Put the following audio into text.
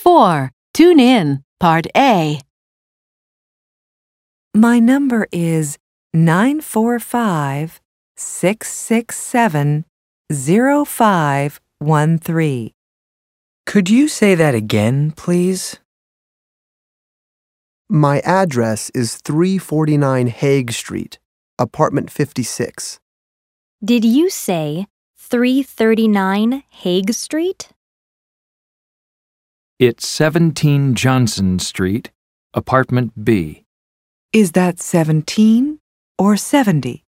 4. Tune in, Part A. My number is 945-667-0513. Could you say that again, please? My address is 349 Hague Street, apartment 56. Did you say 339 Hague Street? It's 17 Johnson Street, apartment B. Is that 17 or 70?